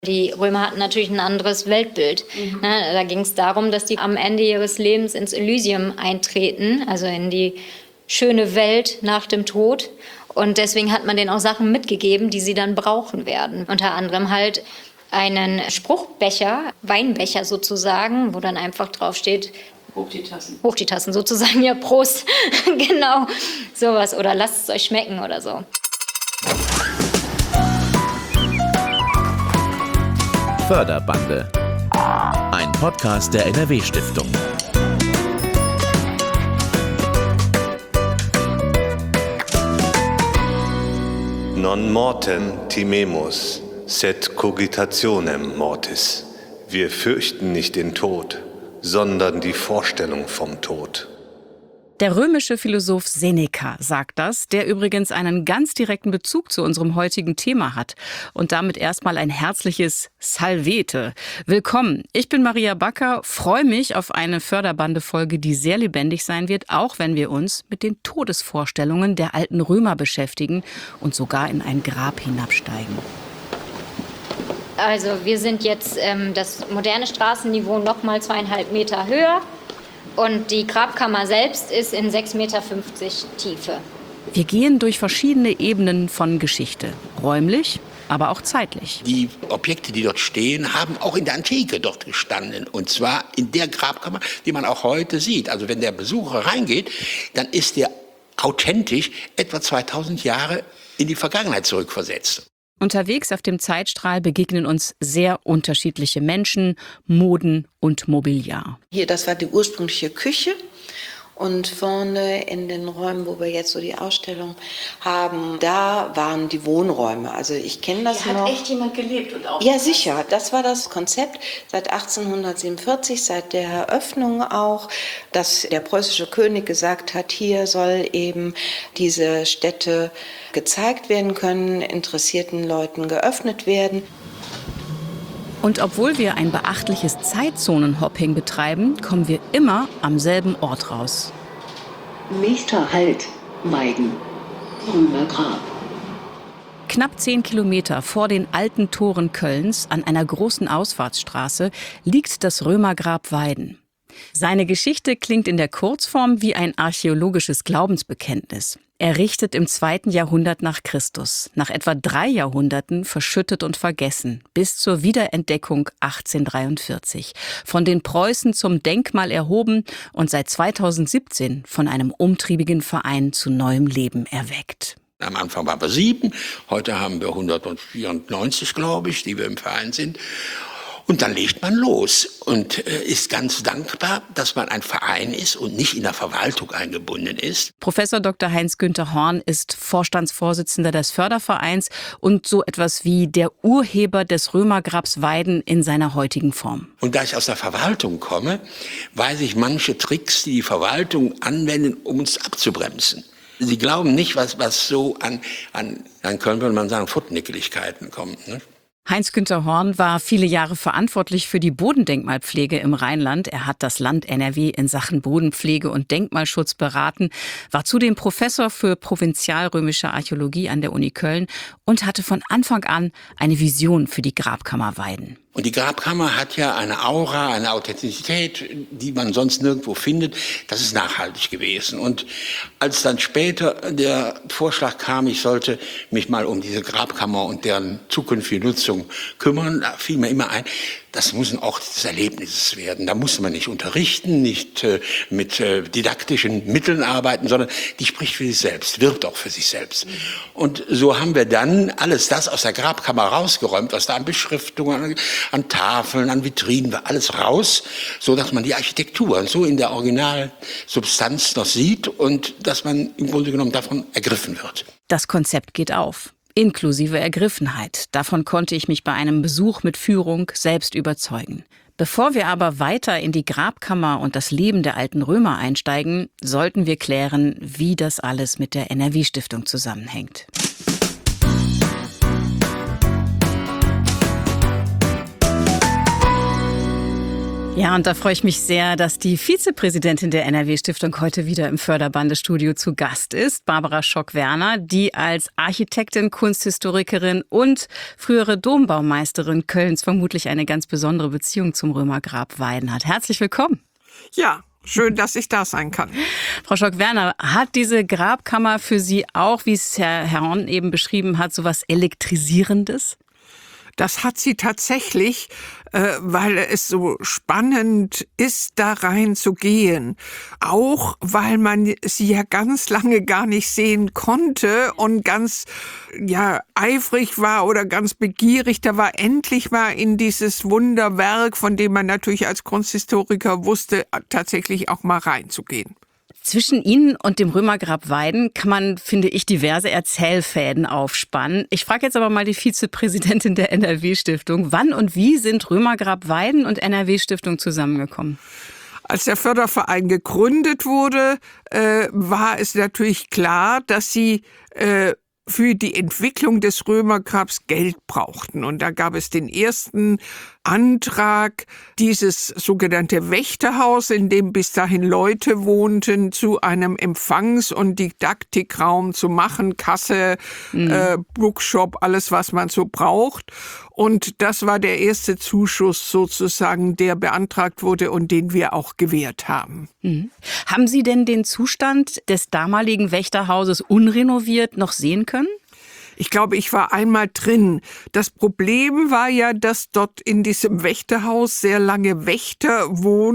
Die Römer hatten natürlich ein anderes Weltbild. Da ging es darum, dass die am Ende ihres Lebens ins Elysium eintreten, also in die schöne Welt nach dem Tod. Und deswegen hat man denen auch Sachen mitgegeben, die sie dann brauchen werden. Unter anderem halt einen Spruchbecher, Weinbecher sozusagen, wo dann einfach draufsteht, Hoch die Tassen. Hoch die Tassen sozusagen, ja, Prost. Genau, sowas. Oder lasst es euch schmecken oder so. Förderbande. Ein Podcast der NRW-Stiftung. Non mortem timemus, sed cogitationem mortis. Wir fürchten nicht den Tod, sondern die Vorstellung vom Tod. Der römische Philosoph Seneca sagt das, der übrigens einen ganz direkten Bezug zu unserem heutigen Thema hat. Und damit erstmal ein herzliches Salvete. Willkommen, ich bin Maria Backer, freue mich auf eine Förderbande-Folge, die sehr lebendig sein wird, auch wenn wir uns mit den Todesvorstellungen der alten Römer beschäftigen und sogar in ein Grab hinabsteigen. Also wir sind jetzt das moderne Straßenniveau noch mal 2,5 Meter höher. Und die Grabkammer selbst ist in 6,50 Meter Tiefe. Wir gehen durch verschiedene Ebenen von Geschichte. Räumlich, aber auch zeitlich. Die Objekte, die dort stehen, haben auch in der Antike dort gestanden. Und zwar in der Grabkammer, die man auch heute sieht. Also wenn der Besucher reingeht, dann ist der authentisch etwa 2000 Jahre in die Vergangenheit zurückversetzt. Unterwegs auf dem Zeitstrahl begegnen uns sehr unterschiedliche Menschen, Moden und Mobiliar. Hier, das war die ursprüngliche Küche. Und vorne in den Räumen, wo wir jetzt so die Ausstellung haben, da waren die Wohnräume. Also ich kenne das noch. Hat echt jemand gelebt und auch? Ja, sicher. Das war das Konzept seit 1847, seit der Eröffnung auch, dass der preußische König gesagt hat, hier soll eben diese Stätte gezeigt werden können, interessierten Leuten geöffnet werden. Und obwohl wir ein beachtliches Zeitzonenhopping betreiben, kommen wir immer am selben Ort raus. Nächster Halt, Weiden, Römergrab. Knapp 10 Kilometer vor den alten Toren Kölns an einer großen Ausfahrtsstraße liegt das Römergrab Weiden. Seine Geschichte klingt in der Kurzform wie ein archäologisches Glaubensbekenntnis. Errichtet im 2. Jahrhundert nach Christus, nach etwa 3 Jahrhunderten verschüttet und vergessen, bis zur Wiederentdeckung 1843. Von den Preußen zum Denkmal erhoben und seit 2017 von einem umtriebigen Verein zu neuem Leben erweckt. Am Anfang waren wir 7, heute haben wir 194, glaube ich, die wir im Verein sind. Und dann legt man los und ist ganz dankbar, dass man ein Verein ist und nicht in der Verwaltung eingebunden ist. Professor Dr. Heinz-Günther Horn ist Vorstandsvorsitzender des Fördervereins und so etwas wie der Urheber des Römergrabs Weiden in seiner heutigen Form. Und da ich aus der Verwaltung komme, weiß ich manche Tricks, die die Verwaltung anwenden, um uns abzubremsen. Sie glauben nicht, was so an Köln würde man sagen, Futtnickeligkeiten kommt, ne? Heinz-Günther Horn war viele Jahre verantwortlich für die Bodendenkmalpflege im Rheinland. Er hat das Land NRW in Sachen Bodenpflege und Denkmalschutz beraten, war zudem Professor für provinzialrömische Archäologie an der Uni Köln und hatte von Anfang an eine Vision für die Grabkammer Weiden. Und die Grabkammer hat ja eine Aura, eine Authentizität, die man sonst nirgendwo findet. Das ist nachhaltig gewesen. Und als dann später der Vorschlag kam, ich sollte mich mal um diese Grabkammer und deren zukünftige Nutzung kümmern, da fiel mir immer ein, das muss auch des Erlebnisses werden. Da muss man nicht unterrichten, nicht mit didaktischen Mitteln arbeiten, sondern die spricht für sich selbst, wirbt auch für sich selbst. Und so haben wir dann alles das aus der Grabkammer rausgeräumt, was da an Beschriftungen, an Tafeln, an Vitrinen, war alles raus, so dass man die Architektur so in der Originalsubstanz noch sieht und dass man im Grunde genommen davon ergriffen wird. Das Konzept geht auf. Inklusive Ergriffenheit. Davon konnte ich mich bei einem Besuch mit Führung selbst überzeugen. Bevor wir aber weiter in die Grabkammer und das Leben der alten Römer einsteigen, sollten wir klären, wie das alles mit der NRW-Stiftung zusammenhängt. Ja, und da freue ich mich sehr, dass die Vizepräsidentin der NRW-Stiftung heute wieder im Förderbandestudio zu Gast ist, Barbara Schock-Werner, die als Architektin, Kunsthistorikerin und frühere Dombaumeisterin Kölns vermutlich eine ganz besondere Beziehung zum Römergrab Weiden hat. Herzlich willkommen. Ja, schön, dass ich da sein kann. Frau Schock-Werner, hat diese Grabkammer für Sie auch, wie es Herr Horn eben beschrieben hat, so was Elektrisierendes? Das hat sie tatsächlich, weil es so spannend ist, da reinzugehen. Auch weil man sie ja ganz lange gar nicht sehen konnte und ganz eifrig war oder ganz begierig. Da war endlich mal in dieses Wunderwerk, von dem man natürlich als Kunsthistoriker wusste, tatsächlich auch mal reinzugehen. Zwischen Ihnen und dem Römergrab Weiden kann man, finde ich, diverse Erzählfäden aufspannen. Ich frage jetzt aber mal die Vizepräsidentin der NRW-Stiftung. Wann und wie sind Römergrab Weiden und NRW-Stiftung zusammengekommen? Als der Förderverein gegründet wurde, war es natürlich klar, dass sie für die Entwicklung des Römergrabs Geld brauchten. Und da gab es den ersten Antrag, dieses sogenannte Wächterhaus, in dem bis dahin Leute wohnten, zu einem Empfangs- und Didaktikraum zu machen, Kasse, Bookshop, alles, was man so braucht. Und das war der erste Zuschuss sozusagen, der beantragt wurde und den wir auch gewährt haben. Mhm. Haben Sie denn den Zustand des damaligen Wächterhauses unrenoviert noch sehen können? Ich glaube, ich war einmal drin. Das Problem war ja, dass dort in diesem Wächterhaus sehr lange Wächter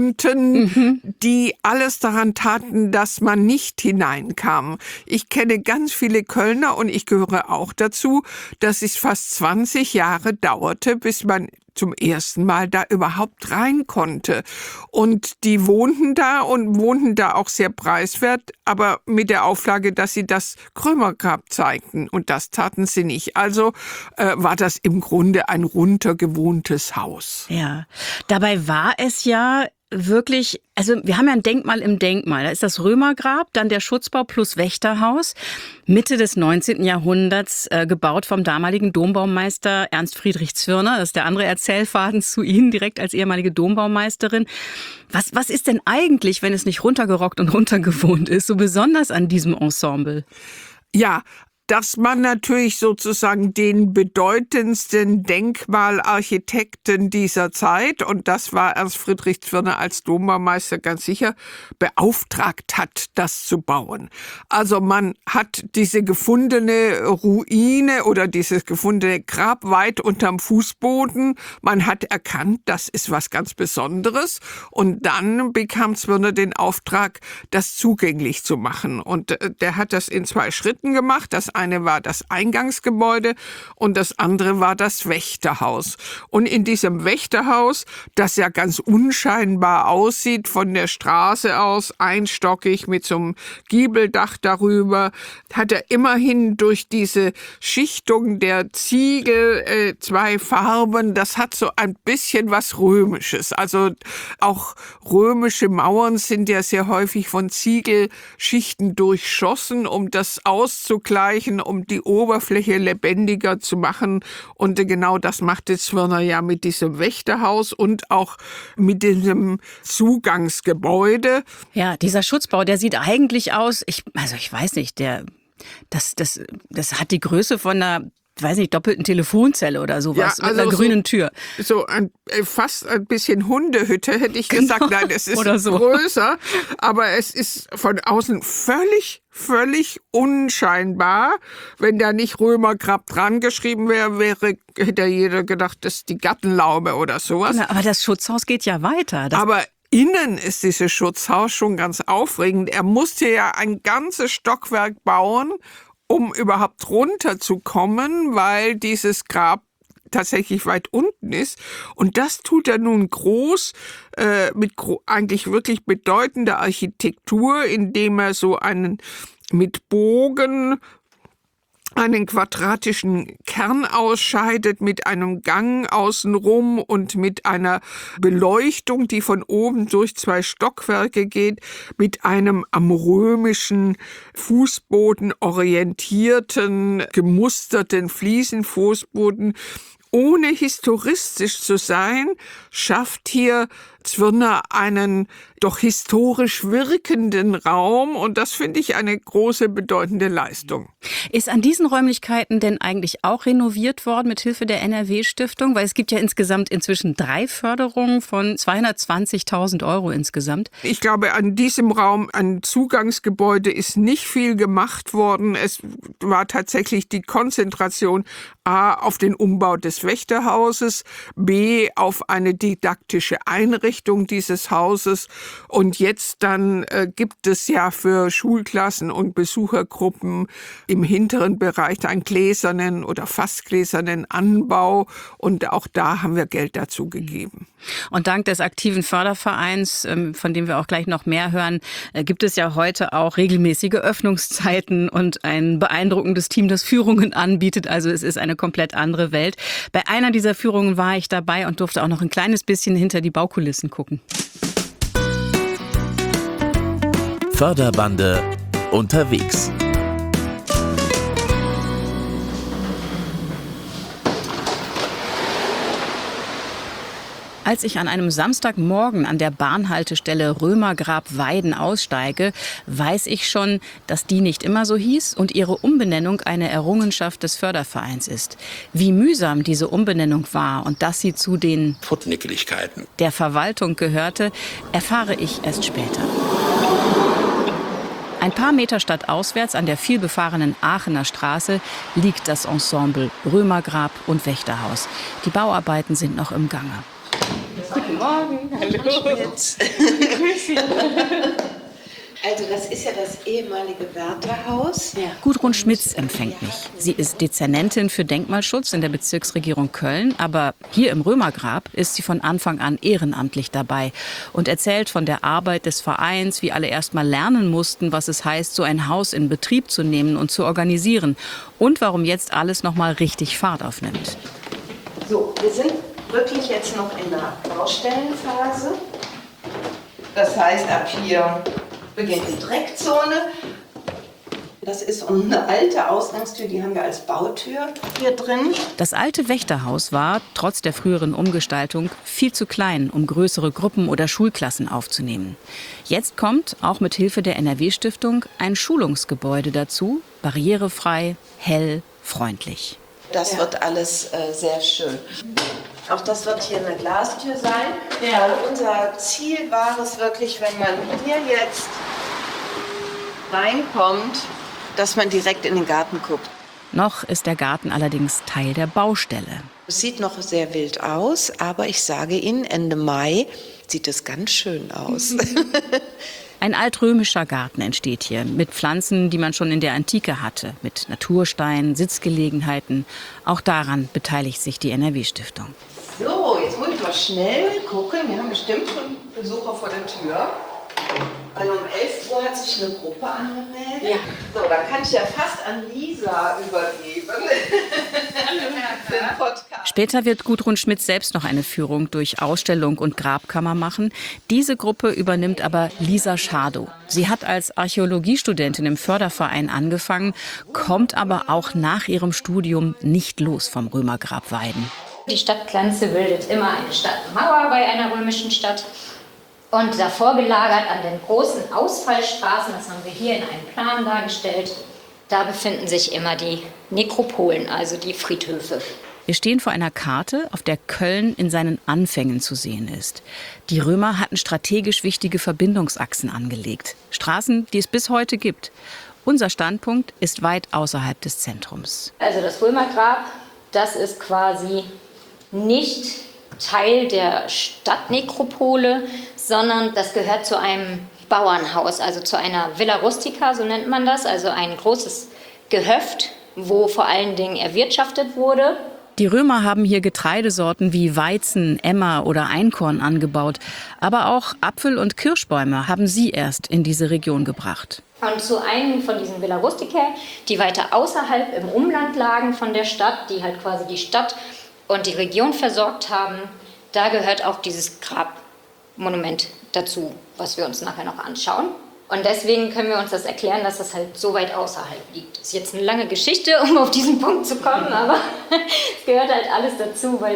wohnten, die alles daran taten, dass man nicht hineinkam. Ich kenne ganz viele Kölner und ich gehöre auch dazu, dass es fast 20 Jahre dauerte, bis man zum ersten Mal da überhaupt rein konnte. Und die wohnten da auch sehr preiswert, aber mit der Auflage, dass sie das Römergrab zeigten. Und das taten sie nicht. Also war das im Grunde ein runtergewohntes Haus. Ja, dabei war es ja wirklich, also wir haben ja ein Denkmal im Denkmal. Da ist das Römergrab, dann der Schutzbau plus Wächterhaus, Mitte des 19. Jahrhunderts, gebaut vom damaligen Dombaumeister Ernst Friedrich Zwirner. Das ist der andere Erzählfaden zu Ihnen, direkt als ehemalige Dombaumeisterin. Was ist denn eigentlich, wenn es nicht runtergerockt und runtergewohnt ist, so besonders an diesem Ensemble? Ja, dass man natürlich sozusagen den bedeutendsten Denkmalarchitekten dieser Zeit, und das war Ernst Friedrich Zwirner als Dombaumeister ganz sicher, beauftragt hat, das zu bauen. Also man hat diese gefundene Ruine oder dieses gefundene Grab weit unterm Fußboden. Man hat erkannt, das ist was ganz Besonderes. Und dann bekam Zwirner den Auftrag, das zugänglich zu machen. Und der hat das in 2 Schritten gemacht. Das eine war das Eingangsgebäude und das andere war das Wächterhaus. Und in diesem Wächterhaus, das ja ganz unscheinbar aussieht von der Straße aus, einstockig mit so einem Giebeldach darüber, hat er immerhin durch diese Schichtung der Ziegel 2 Farben. Das hat so ein bisschen was Römisches. Also auch römische Mauern sind ja sehr häufig von Ziegelschichten durchschossen, um das auszugleichen, um die Oberfläche lebendiger zu machen. Und genau das machte Zwirner ja mit diesem Wächterhaus und auch mit diesem Zugangsgebäude. Ja, dieser Schutzbau, der sieht eigentlich aus, ich weiß nicht, das hat die Größe von einer, doppelten Telefonzelle oder sowas, mit einer grünen Tür. So fast ein bisschen Hundehütte, hätte ich gesagt. Nein, es ist größer, aber es ist von außen völlig unscheinbar. Wenn da nicht Römergrab dran geschrieben wäre, hätte jeder gedacht, das ist die Gartenlaube oder sowas. Na, aber das Schutzhaus geht ja weiter. Aber innen ist dieses Schutzhaus schon ganz aufregend. Er musste ja ein ganzes Stockwerk bauen, um überhaupt runterzukommen, weil dieses Grab tatsächlich weit unten ist. Und das tut er nun groß, mit eigentlich wirklich bedeutender Architektur, indem er so mit Bogen einen quadratischen Kern ausscheidet, mit einem Gang außenrum und mit einer Beleuchtung, die von oben durch 2 Stockwerke geht, mit einem am römischen Fußboden orientierten, gemusterten Fliesenfußboden. Ohne historistisch zu sein, schafft hier Zwirner einen doch historisch wirkenden Raum und das finde ich eine große, bedeutende Leistung. Ist an diesen Räumlichkeiten denn eigentlich auch renoviert worden mit Hilfe der NRW-Stiftung? Weil es gibt ja insgesamt inzwischen 3 Förderungen von 220.000 € insgesamt. Ich glaube, an diesem Raum, an Zugangsgebäude ist nicht viel gemacht worden. Es war tatsächlich die Konzentration A auf den Umbau des Wächterhauses, B auf eine didaktische Einrichtung dieses Hauses. Und jetzt dann gibt es ja für Schulklassen und Besuchergruppen im hinteren Bereich einen gläsernen oder fast gläsernen Anbau. Und auch da haben wir Geld dazu gegeben. Und dank des aktiven Fördervereins, von dem wir auch gleich noch mehr hören, gibt es ja heute auch regelmäßige Öffnungszeiten und ein beeindruckendes Team, das Führungen anbietet. Also es ist eine komplett andere Welt. Bei einer dieser Führungen war ich dabei und durfte auch noch ein kleines bisschen hinter die Baukulissen gucken. Förderbande unterwegs. Als ich an einem Samstagmorgen an der Bahnhaltestelle Römergrab-Weiden aussteige, weiß ich schon, dass die nicht immer so hieß und ihre Umbenennung eine Errungenschaft des Fördervereins ist. Wie mühsam diese Umbenennung war und dass sie zu den Futnickeligkeiten der Verwaltung gehörte, erfahre ich erst später. Ein paar Meter stadtauswärts an der vielbefahrenen Aachener Straße liegt das Ensemble Römergrab und Wächterhaus. Die Bauarbeiten sind noch im Gange. Guten Morgen, hallo. Grüß Sie. Also das ist ja das ehemalige Wärterhaus. Ja. Gudrun Schmitz empfängt mich. Sie ist Dezernentin für Denkmalschutz in der Bezirksregierung Köln, aber hier im Römergrab ist sie von Anfang an ehrenamtlich dabei und erzählt von der Arbeit des Vereins, wie alle erst mal lernen mussten, was es heißt, so ein Haus in Betrieb zu nehmen und zu organisieren und warum jetzt alles noch mal richtig Fahrt aufnimmt. So, wir sind wirklich jetzt noch in der Baustellenphase. Das heißt, ab hier beginnt die Dreckzone. Das ist eine alte Ausgangstür, die haben wir als Bautür hier drin. Das alte Wächterhaus war, trotz der früheren Umgestaltung, viel zu klein, um größere Gruppen oder Schulklassen aufzunehmen. Jetzt kommt, auch mit Hilfe der NRW-Stiftung, ein Schulungsgebäude dazu, barrierefrei, hell, freundlich. Das wird alles sehr schön. Auch das wird hier eine Glastür sein. Ja. Unser Ziel war es wirklich, wenn man hier jetzt reinkommt, dass man direkt in den Garten guckt. Noch ist der Garten allerdings Teil der Baustelle. Es sieht noch sehr wild aus, aber ich sage Ihnen, Ende Mai sieht es ganz schön aus. Ein altrömischer Garten entsteht hier mit Pflanzen, die man schon in der Antike hatte, mit Natursteinen, Sitzgelegenheiten. Auch daran beteiligt sich die NRW-Stiftung. So, jetzt muss ich mal schnell gucken. Wir haben bestimmt schon Besucher vor der Tür. Weil um 11 Uhr hat sich eine Gruppe angemeldet. Ja. So, da kann ich ja fast an Lisa übergeben. Später wird Gudrun Schmitz selbst noch eine Führung durch Ausstellung und Grabkammer machen. Diese Gruppe übernimmt aber Lisa Schadow. Sie hat als Archäologiestudentin im Förderverein angefangen, kommt aber auch nach ihrem Studium nicht los vom Römergrab Weiden. Die Stadtgrenze bildet immer eine Stadtmauer bei einer römischen Stadt. Und davor gelagert an den großen Ausfallstraßen, das haben wir hier in einem Plan dargestellt, da befinden sich immer die Nekropolen, also die Friedhöfe. Wir stehen vor einer Karte, auf der Köln in seinen Anfängen zu sehen ist. Die Römer hatten strategisch wichtige Verbindungsachsen angelegt. Straßen, die es bis heute gibt. Unser Standpunkt ist weit außerhalb des Zentrums. Also das Römergrab, das ist quasi nicht Teil der Stadtnekropole, sondern das gehört zu einem Bauernhaus, also zu einer Villa Rustica, so nennt man das, also ein großes Gehöft, wo vor allen Dingen erwirtschaftet wurde. Die Römer haben hier Getreidesorten wie Weizen, Emmer oder Einkorn angebaut, aber auch Apfel- und Kirschbäume haben sie erst in diese Region gebracht. Und zu einem von diesen Villa Rusticae, die weiter außerhalb im Umland lagen von der Stadt, die halt quasi die Stadt und die Region versorgt haben, da gehört auch dieses Grabmonument dazu, was wir uns nachher noch anschauen. Und deswegen können wir uns das erklären, dass das halt so weit außerhalb liegt. Das ist jetzt eine lange Geschichte, um auf diesen Punkt zu kommen, aber es gehört halt alles dazu, weil die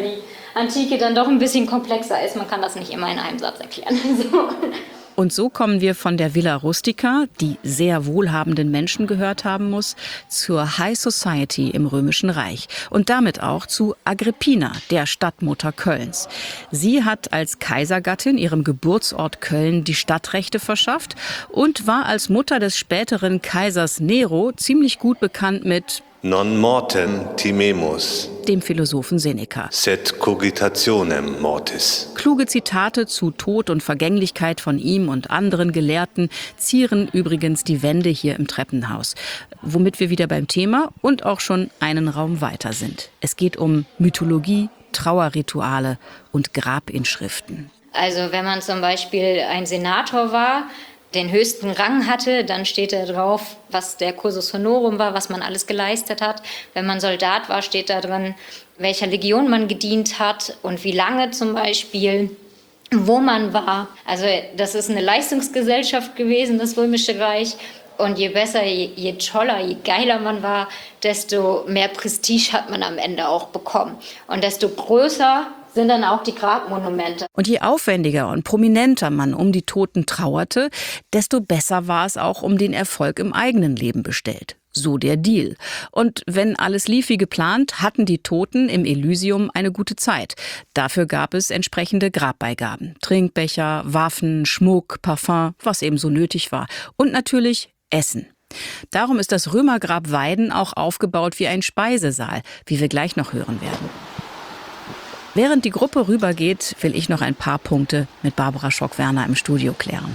Antike dann doch ein bisschen komplexer ist. Man kann das nicht immer in einem Satz erklären. So. Und so kommen wir von der Villa Rustica, die sehr wohlhabenden Menschen gehört haben muss, zur High Society im Römischen Reich und damit auch zu Agrippina, der Stadtmutter Kölns. Sie hat als Kaisergattin ihrem Geburtsort Köln die Stadtrechte verschafft und war als Mutter des späteren Kaisers Nero ziemlich gut bekannt mit Non mortem timemus, dem Philosophen Seneca. sed cogitationem mortis. Kluge Zitate zu Tod und Vergänglichkeit von ihm und anderen Gelehrten zieren übrigens die Wände hier im Treppenhaus. Womit wir wieder beim Thema und auch schon einen Raum weiter sind. Es geht um Mythologie, Trauerrituale und Grabinschriften. Also wenn man zum Beispiel ein Senator war, den höchsten Rang hatte, dann steht da drauf, was der Cursus Honorum war, was man alles geleistet hat. Wenn man Soldat war, steht da drin, welcher Legion man gedient hat und wie lange zum Beispiel, wo man war. Also das ist eine Leistungsgesellschaft gewesen, das Römische Reich. Und je besser, je toller, je geiler man war, desto mehr Prestige hat man am Ende auch bekommen. Und desto größer sind dann auch die Grabmonumente. Und je aufwendiger und prominenter man um die Toten trauerte, desto besser war es auch um den Erfolg im eigenen Leben bestellt. So der Deal. Und wenn alles lief wie geplant, hatten die Toten im Elysium eine gute Zeit. Dafür gab es entsprechende Grabbeigaben. Trinkbecher, Waffen, Schmuck, Parfum, was eben so nötig war. Und natürlich Essen. Darum ist das Römergrab Weiden auch aufgebaut wie ein Speisesaal, wie wir gleich noch hören werden. Während die Gruppe rübergeht, will ich noch ein paar Punkte mit Barbara Schock-Werner im Studio klären.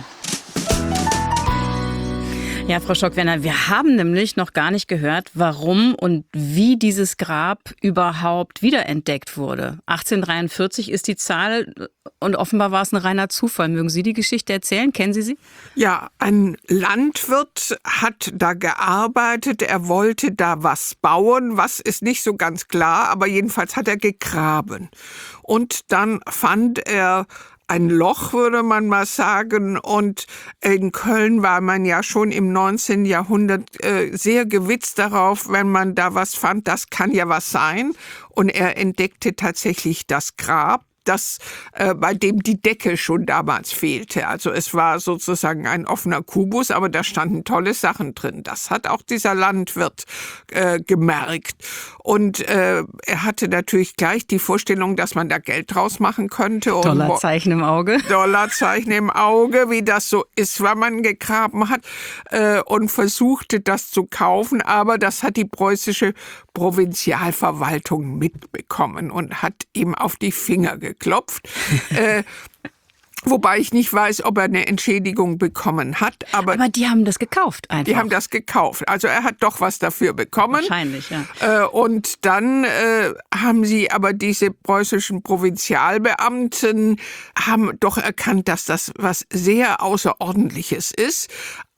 Ja, Frau Schock-Werner, wir haben nämlich noch gar nicht gehört, warum und wie dieses Grab überhaupt wiederentdeckt wurde. 1843 ist die Zahl und offenbar war es ein reiner Zufall. Mögen Sie die Geschichte erzählen? Kennen Sie sie? Ja, ein Landwirt hat da gearbeitet, er wollte da was bauen, was ist nicht so ganz klar, aber jedenfalls hat er gegraben. Und dann fand er ein Loch, würde man mal sagen. Und in Köln war man ja schon im 19. Jahrhundert sehr gewitzt darauf, wenn man da was fand, das kann ja was sein. Und er entdeckte tatsächlich das Grab, bei dem die Decke schon damals fehlte. Also es war sozusagen ein offener Kubus, aber da standen tolle Sachen drin. Das hat auch dieser Landwirt gemerkt. Und er hatte natürlich gleich die Vorstellung, dass man da Geld draus machen könnte. Dollarzeichen im Auge. Dollarzeichen im Auge, wie das so ist, wenn man gegraben hat. Und versuchte das zu kaufen, aber das hat die preußische Provinzialverwaltung mitbekommen und hat ihm auf die Finger geklopft. Wobei ich nicht weiß, ob er eine Entschädigung bekommen hat. Aber die haben das gekauft einfach. Die haben das gekauft. Also er hat doch was dafür bekommen. Wahrscheinlich, ja. Und dann haben sie aber diese preußischen Provinzialbeamten haben doch erkannt, dass das was sehr Außerordentliches ist.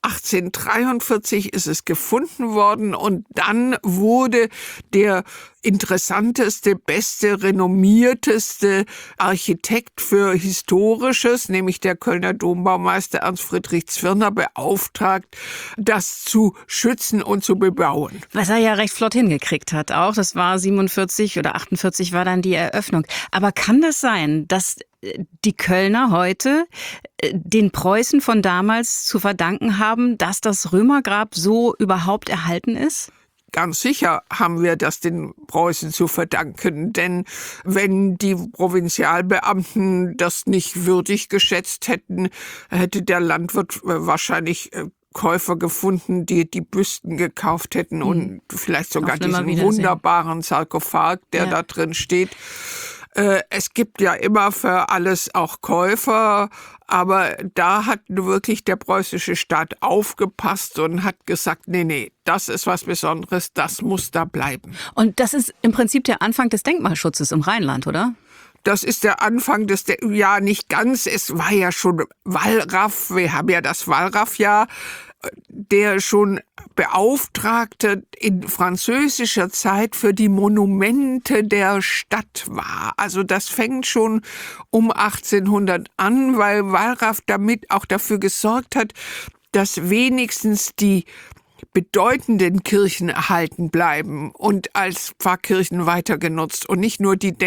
1843 ist es gefunden worden und dann wurde der interessanteste, beste, renommierteste Architekt für Historisches, nämlich der Kölner Dombaumeister Ernst Friedrich Zwirner, beauftragt, das zu schützen und zu bebauen. Was er ja recht flott hingekriegt hat auch. Das war 47 oder 48 war dann die Eröffnung. Aber kann das sein, dass die Kölner heute den Preußen von damals zu verdanken haben, dass das Römergrab so überhaupt erhalten ist? Ganz sicher haben wir das den Preußen zu verdanken, denn wenn die Provinzialbeamten das nicht würdig geschätzt hätten, hätte der Landwirt wahrscheinlich Käufer gefunden, die die Büsten gekauft hätten und vielleicht sogar diesen wunderbaren Sarkophag, der da drin steht. Es gibt ja immer für alles auch Käufer, aber da hat wirklich der preußische Staat aufgepasst und hat gesagt, nee, das ist was Besonderes, das muss da bleiben. Und das ist im Prinzip der Anfang des Denkmalschutzes im Rheinland, oder? Das ist der Anfang ja nicht ganz, es war ja schon Wallraff, wir haben ja das Wallraff-Jahr, der schon Beauftragte in französischer Zeit für die Monumente der Stadt war. Also das fängt schon um 1800 an, weil Wallraff damit auch dafür gesorgt hat, dass wenigstens die bedeutenden Kirchen erhalten bleiben und als Pfarrkirchen weiter genutzt und nicht nur die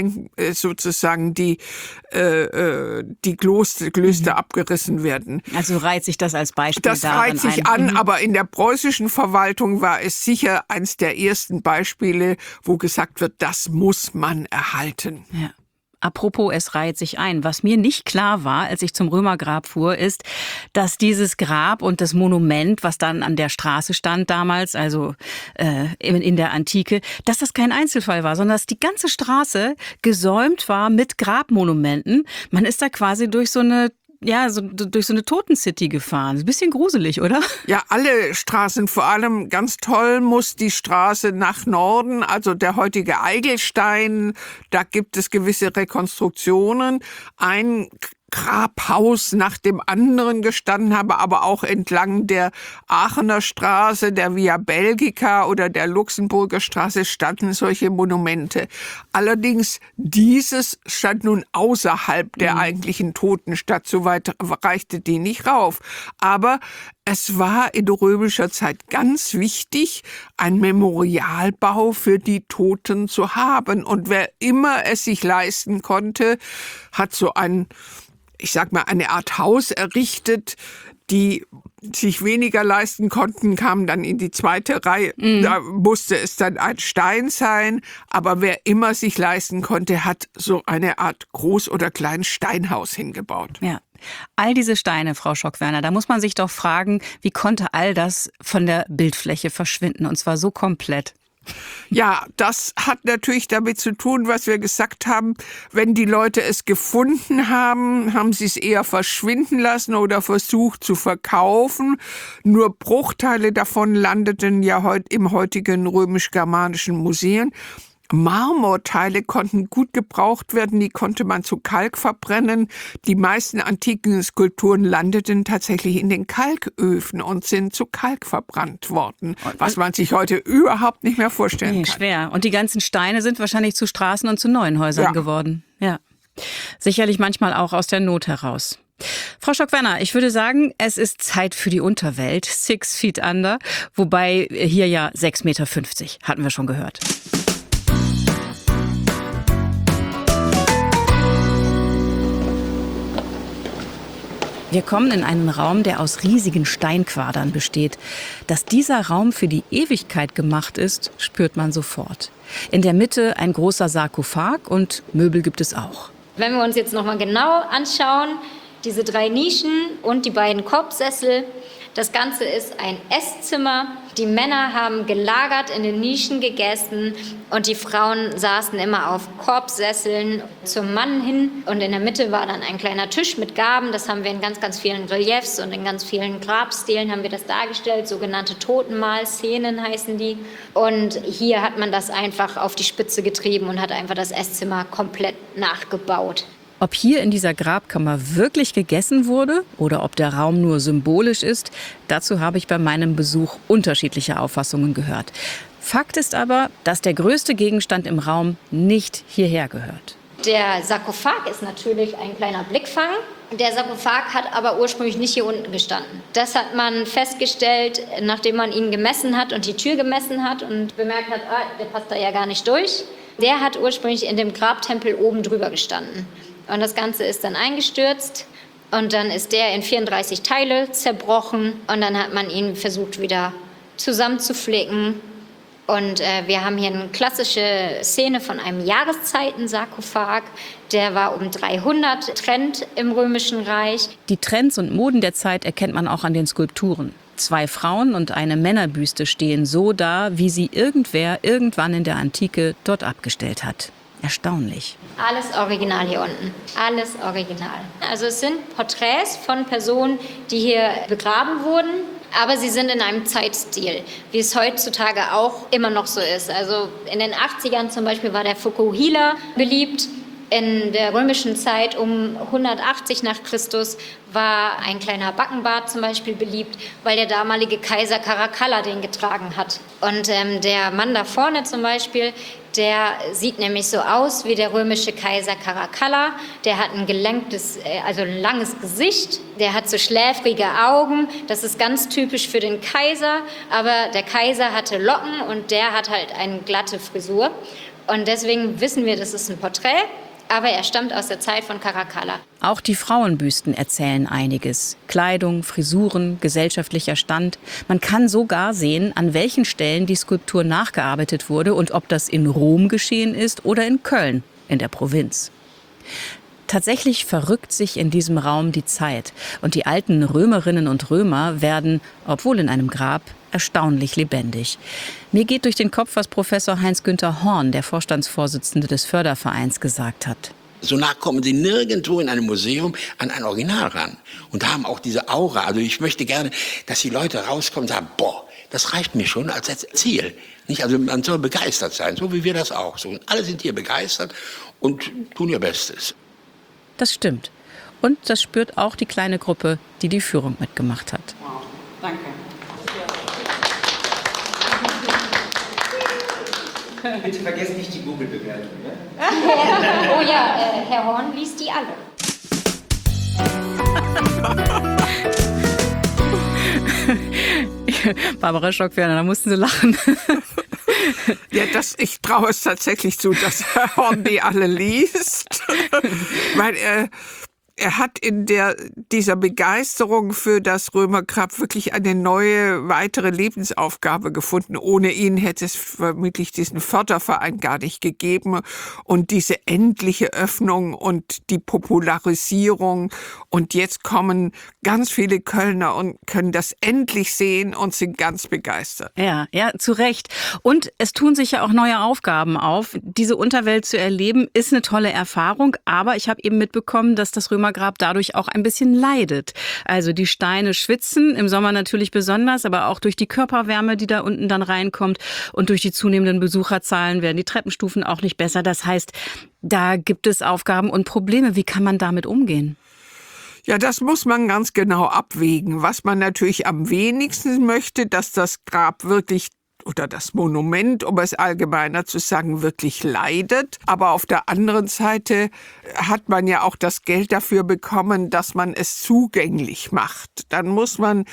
Klöster abgerissen werden. Also reiht sich das als Beispiel Das reiht sich an, aber in der preußischen Verwaltung war es sicher eines der ersten Beispiele, wo gesagt wird, das muss man erhalten. Ja. Apropos, es reiht sich ein. Was mir nicht klar war, als ich zum Römergrab fuhr, ist, dass dieses Grab und das Monument, was dann an der Straße stand damals, also in der Antike, dass das kein Einzelfall war, sondern dass die ganze Straße gesäumt war mit Grabmonumenten. Man ist da quasi durch so eine Totencity gefahren. Ein bisschen gruselig, oder? Ja, alle Straßen, vor allem ganz toll muss die Straße nach Norden, also der heutige Eigelstein, da gibt es gewisse Rekonstruktionen. Ein Grabhaus nach dem anderen gestanden habe, aber auch entlang der Aachener Straße, der Via Belgica oder der Luxemburger Straße standen solche Monumente. Allerdings dieses stand nun außerhalb der eigentlichen Totenstadt, so weit reichte die nicht rauf. Aber es war in römischer Zeit ganz wichtig, ein Memorialbau für die Toten zu haben. Und wer immer es sich leisten konnte, hat so eine Art Haus errichtet. Die sich weniger leisten konnten, kamen dann in die zweite Reihe. Da musste es dann ein Stein sein. Aber wer immer sich leisten konnte, hat so eine Art Groß- oder Klein-Steinhaus hingebaut. Ja. All diese Steine, Frau Schock-Werner, da muss man sich doch fragen, wie konnte all das von der Bildfläche verschwinden? Und zwar so komplett. Ja, das hat natürlich damit zu tun, was wir gesagt haben. Wenn die Leute es gefunden haben, haben sie es eher verschwinden lassen oder versucht zu verkaufen. Nur Bruchteile davon landeten ja im heutigen römisch-germanischen Museum. Marmorteile konnten gut gebraucht werden, die konnte man zu Kalk verbrennen. Die meisten antiken Skulpturen landeten tatsächlich in den Kalköfen und sind zu Kalk verbrannt worden, was man sich heute überhaupt nicht mehr vorstellen kann. Schwer. Und die ganzen Steine sind wahrscheinlich zu Straßen und zu neuen Häusern geworden. Ja. Sicherlich manchmal auch aus der Not heraus. Frau Schock-Werner, ich würde sagen, es ist Zeit für die Unterwelt, 6 Feet Under, wobei hier ja 6,50 Meter, hatten wir schon gehört. Wir kommen in einen Raum, der aus riesigen Steinquadern besteht. Dass dieser Raum für die Ewigkeit gemacht ist, spürt man sofort. In der Mitte ein großer Sarkophag und Möbel gibt es auch. Wenn wir uns jetzt noch mal genau anschauen, diese 3 Nischen und die beiden Korbsessel, das Ganze ist ein Esszimmer. Die Männer haben gelagert in den Nischen gegessen und die Frauen saßen immer auf Korbsesseln zum Mann hin. Und in der Mitte war dann ein kleiner Tisch mit Gaben. Das haben wir in ganz, ganz vielen Reliefs und in ganz vielen Grabstilen haben wir das dargestellt. Sogenannte Totenmahlszenen heißen die. Und hier hat man das einfach auf die Spitze getrieben und hat einfach das Esszimmer komplett nachgebaut. Ob hier in dieser Grabkammer wirklich gegessen wurde oder ob der Raum nur symbolisch ist, dazu habe ich bei meinem Besuch unterschiedliche Auffassungen gehört. Fakt ist aber, dass der größte Gegenstand im Raum nicht hierher gehört. Der Sarkophag ist natürlich ein kleiner Blickfang. Der Sarkophag hat aber ursprünglich nicht hier unten gestanden. Das hat man festgestellt, nachdem man ihn gemessen hat und die Tür gemessen hat und bemerkt hat, der passt da ja gar nicht durch. Der hat ursprünglich in dem Grabtempel oben drüber gestanden. Und das Ganze ist dann eingestürzt und dann ist der in 34 Teile zerbrochen und dann hat man ihn versucht wieder zusammenzuflicken. Und wir haben hier eine klassische Szene von einem Jahreszeiten-Sarkophag. Der war um 300 Trend im Römischen Reich. Die Trends und Moden der Zeit erkennt man auch an den Skulpturen. 2 Frauen und eine Männerbüste stehen so da, wie sie irgendwer irgendwann in der Antike dort abgestellt hat. Erstaunlich. Alles original hier unten. Alles original. Also es sind Porträts von Personen, die hier begraben wurden, aber sie sind in einem Zeitstil, wie es heutzutage auch immer noch so ist. Also in den 80ern zum Beispiel war der Fukuhila beliebt. In der römischen Zeit um 180 nach Christus war ein kleiner Backenbart zum Beispiel beliebt, weil der damalige Kaiser Caracalla den getragen hat. Und der Mann da vorne zum Beispiel, der sieht nämlich so aus wie der römische Kaiser Caracalla. Der hat ein gelenktes, also ein langes Gesicht. Der hat so schläfrige Augen. Das ist ganz typisch für den Kaiser. Aber der Kaiser hatte Locken und der hat halt eine glatte Frisur. Und deswegen wissen wir, das ist ein Porträt. Aber er stammt aus der Zeit von Caracalla. Auch die Frauenbüsten erzählen einiges. Kleidung, Frisuren, gesellschaftlicher Stand. Man kann sogar sehen, an welchen Stellen die Skulptur nachgearbeitet wurde und ob das in Rom geschehen ist oder in Köln, in der Provinz. Tatsächlich verrückt sich in diesem Raum die Zeit. Und die alten Römerinnen und Römer werden, obwohl in einem Grab, erstaunlich lebendig. Mir geht durch den Kopf, was Professor Heinz-Günther Horn, der Vorstandsvorsitzende des Fördervereins, gesagt hat. So nah kommen Sie nirgendwo in einem Museum an ein Original ran und haben auch diese Aura. Also ich möchte gerne, dass die Leute rauskommen und sagen, boah, das reicht mir schon als Ziel. Nicht? Also man soll begeistert sein, so wie wir das auch. So, alle sind hier begeistert und tun ihr Bestes. Das stimmt. Und das spürt auch die kleine Gruppe, die die Führung mitgemacht hat. Wow, danke. Bitte vergessen nicht die Google-Bewertung. Ne? Oh ja, Herr Horn liest die alle. Barbara Stockwerner, da mussten Sie lachen. Ja, ich traue es tatsächlich zu, dass Herr Horn die alle liest. Weil er hat in dieser Begeisterung für das Römergrab wirklich eine neue, weitere Lebensaufgabe gefunden. Ohne ihn hätte es vermutlich diesen Förderverein gar nicht gegeben. Und diese endliche Öffnung und die Popularisierung. Und jetzt kommen ganz viele Kölner und können das endlich sehen und sind ganz begeistert. Ja, zu Recht. Und es tun sich ja auch neue Aufgaben auf. Diese Unterwelt zu erleben, ist eine tolle Erfahrung. Aber ich habe eben mitbekommen, dass das Römergrab dadurch auch ein bisschen leidet. Also die Steine schwitzen, im Sommer natürlich besonders, aber auch durch die Körperwärme, die da unten dann reinkommt und durch die zunehmenden Besucherzahlen werden die Treppenstufen auch nicht besser. Das heißt, da gibt es Aufgaben und Probleme. Wie kann man damit umgehen? Ja, das muss man ganz genau abwägen. Was man natürlich am wenigsten möchte, dass das Grab wirklich oder das Monument, um es allgemeiner zu sagen, wirklich leidet. Aber auf der anderen Seite hat man ja auch das Geld dafür bekommen, dass man es zugänglich macht. Dann muss man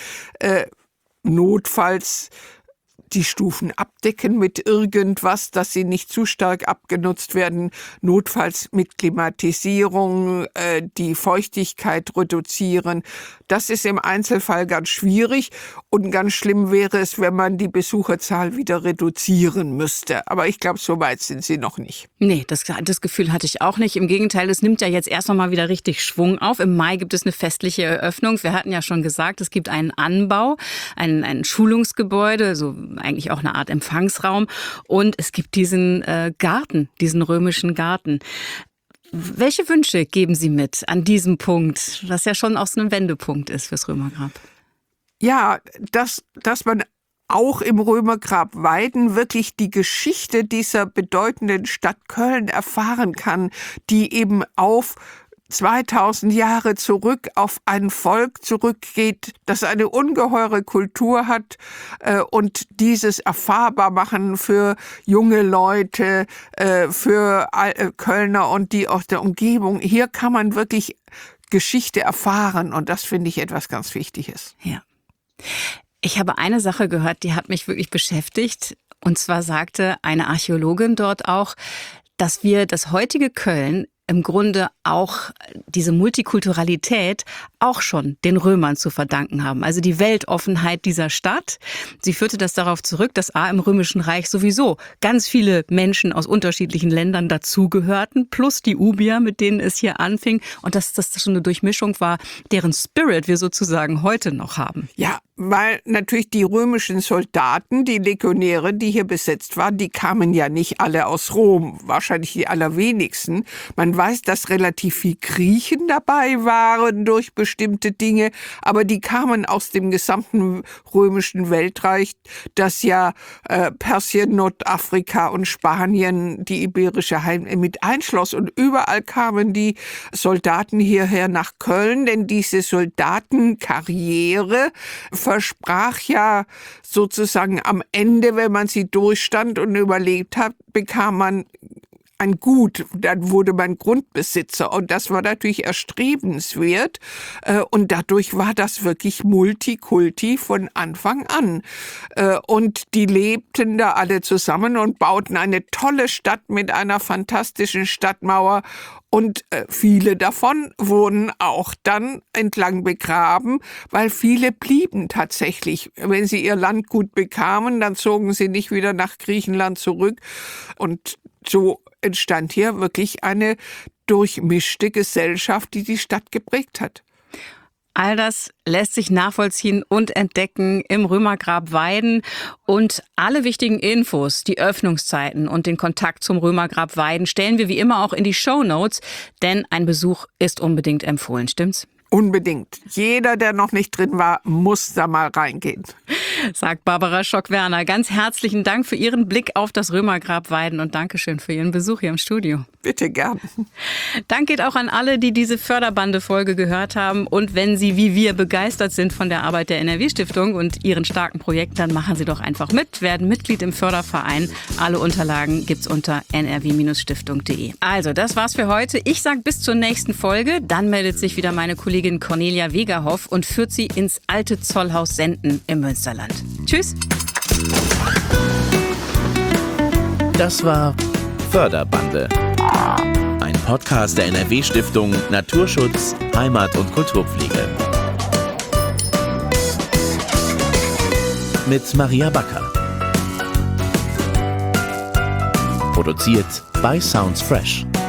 notfalls die Stufen abdecken mit irgendwas, dass sie nicht zu stark abgenutzt werden, notfalls mit Klimatisierung, die Feuchtigkeit reduzieren. Das ist im Einzelfall ganz schwierig und ganz schlimm wäre es, wenn man die Besucherzahl wieder reduzieren müsste. Aber ich glaube, so weit sind sie noch nicht. Nee, das Gefühl hatte ich auch nicht. Im Gegenteil, es nimmt ja jetzt erst noch mal wieder richtig Schwung auf. Im Mai gibt es eine festliche Eröffnung. Wir hatten ja schon gesagt, es gibt einen Anbau, ein Schulungsgebäude, so eigentlich auch eine Art Empfangsraum. Und es gibt diesen Garten, diesen römischen Garten. Welche Wünsche geben Sie mit an diesem Punkt, was ja schon auch so ein Wendepunkt ist fürs Römergrab? Ja, dass man auch im Römergrab Weiden wirklich die Geschichte dieser bedeutenden Stadt Köln erfahren kann, die eben auf 2000 Jahre zurück auf ein Volk zurückgeht, das eine ungeheure Kultur hat und dieses erfahrbar machen für junge Leute, für Kölner und die aus der Umgebung. Hier kann man wirklich Geschichte erfahren und das finde ich etwas ganz Wichtiges. Ja. Ich habe eine Sache gehört, die hat mich wirklich beschäftigt. Und zwar sagte eine Archäologin dort auch, dass wir das heutige Köln im Grunde auch diese Multikulturalität auch schon den Römern zu verdanken haben. Also die Weltoffenheit dieser Stadt. Sie führte das darauf zurück, dass im Römischen Reich sowieso ganz viele Menschen aus unterschiedlichen Ländern dazugehörten, plus die Ubier, mit denen es hier anfing. Und dass das schon eine Durchmischung war, deren Spirit wir sozusagen heute noch haben. Ja, weil natürlich die römischen Soldaten, die Legionäre, die hier besetzt waren, die kamen ja nicht alle aus Rom, wahrscheinlich die allerwenigsten. Man weiß, dass relativ viel Griechen dabei waren durch bestimmte Dinge, aber die kamen aus dem gesamten römischen Weltreich, das ja Persien, Nordafrika und Spanien, die iberische Halbinsel mit einschloss. Und überall kamen die Soldaten hierher nach Köln, denn diese Soldatenkarriere versprach ja sozusagen am Ende, wenn man sie durchstand und überlebt hat, bekam man ein Gut, dann wurde man Grundbesitzer und das war natürlich erstrebenswert und dadurch war das wirklich Multikulti von Anfang an und die lebten da alle zusammen und bauten eine tolle Stadt mit einer fantastischen Stadtmauer und viele davon wurden auch dann entlang begraben, weil viele blieben tatsächlich. Wenn sie ihr Landgut bekamen, dann zogen sie nicht wieder nach Griechenland zurück und so entstand hier wirklich eine durchmischte Gesellschaft, die die Stadt geprägt hat. All das lässt sich nachvollziehen und entdecken im Römergrab Weiden. Und alle wichtigen Infos, die Öffnungszeiten und den Kontakt zum Römergrab Weiden stellen wir wie immer auch in die Shownotes, denn ein Besuch ist unbedingt empfohlen, stimmt's? Unbedingt. Jeder, der noch nicht drin war, muss da mal reingehen. Sagt Barbara Schock-Werner. Ganz herzlichen Dank für Ihren Blick auf das Römergrab Weiden und Dankeschön für Ihren Besuch hier im Studio. Bitte gern. Dank geht auch an alle, die diese Förderbande-Folge gehört haben. Und wenn Sie wie wir begeistert sind von der Arbeit der NRW-Stiftung und ihren starken Projekten, dann machen Sie doch einfach mit, werden Mitglied im Förderverein. Alle Unterlagen gibt's unter nrw-stiftung.de. Also, das war's für heute. Ich sage bis zur nächsten Folge. Dann meldet sich wieder meine Kollegin Cornelia Wegerhoff und führt Sie ins alte Zollhaus Senden im Münsterland. Tschüss. Das war Förderbande. Ein Podcast der NRW-Stiftung Naturschutz, Heimat und Kulturpflege. Mit Maria Backer. Produziert bei Sounds Fresh.